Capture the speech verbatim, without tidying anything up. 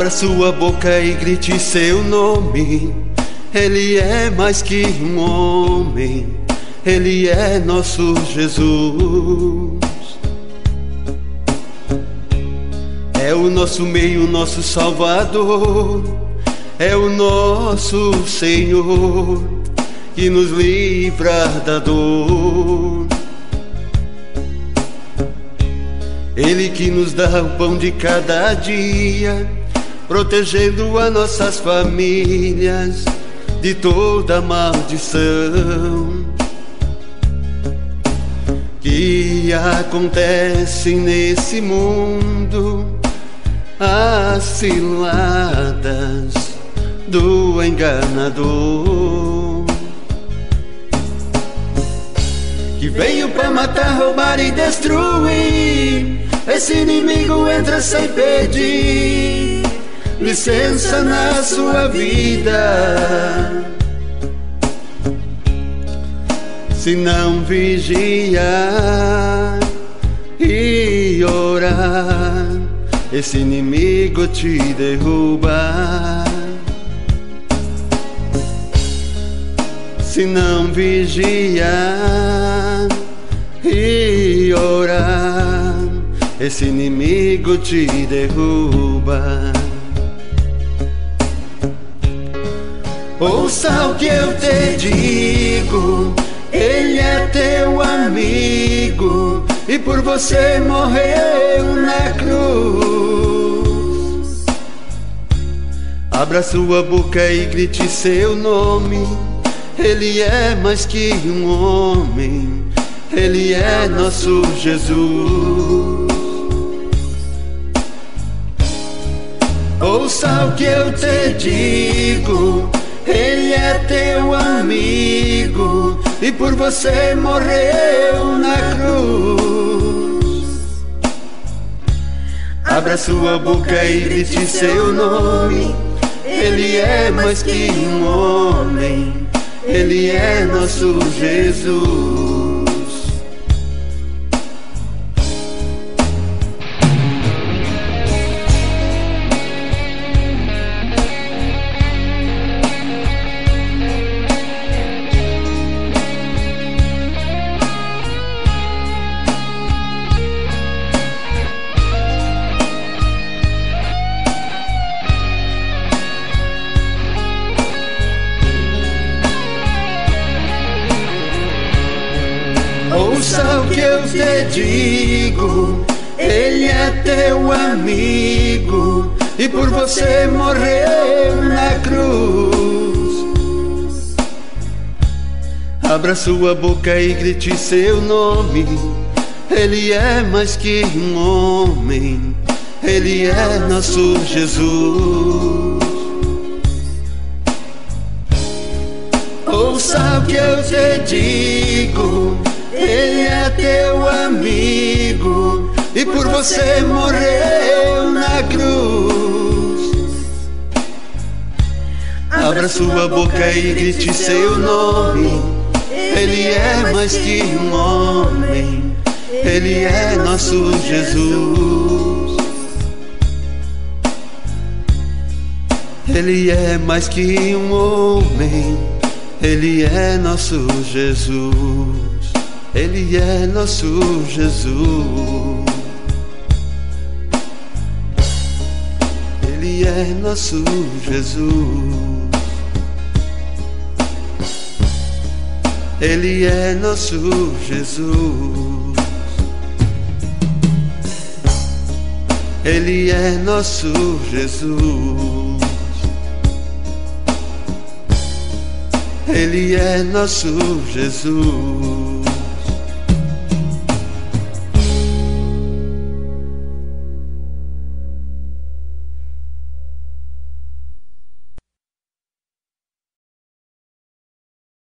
Abra sua boca e grite seu nome. Ele é mais que um homem, Ele é nosso Jesus. É o nosso meio, nosso Salvador, é o nosso Senhor, que nos livra da dor. Ele que nos dá o pão de cada dia, protegendo as nossas famílias de toda maldição que acontece nesse mundo, as ciladas do enganador, que veio para matar, roubar e destruir. Esse inimigo entra sem pedir licença na sua vida. Se não vigiar e orar, esse inimigo te derruba. Se não vigiar e orar, esse inimigo te derruba. Ouça o que eu te digo, Ele é teu amigo e por você morreu na cruz. Abra sua boca e grite seu nome. Ele é mais que um homem, Ele é nosso Jesus. Ouça o que eu te digo, Ele é teu amigo e por você morreu na cruz. Abra sua boca e grite seu nome. Ele é mais que um homem, Ele é nosso Jesus. Ouça o que eu te digo, Ele é teu amigo e por você morreu na cruz. Abra sua boca e grite seu nome. Ele é mais que um homem, Ele é nosso Jesus. Ouça o que eu te digo, Ele é teu amigo e por você morreu na cruz. Abra sua boca e grite seu nome. Ele é mais que um homem, Ele é nosso Jesus. Ele é mais que um homem, Ele é nosso Jesus. Ele é nosso Jesus. Ele é nosso Jesus. Ele é nosso Jesus. Ele é nosso Jesus. Ele é nosso Jesus.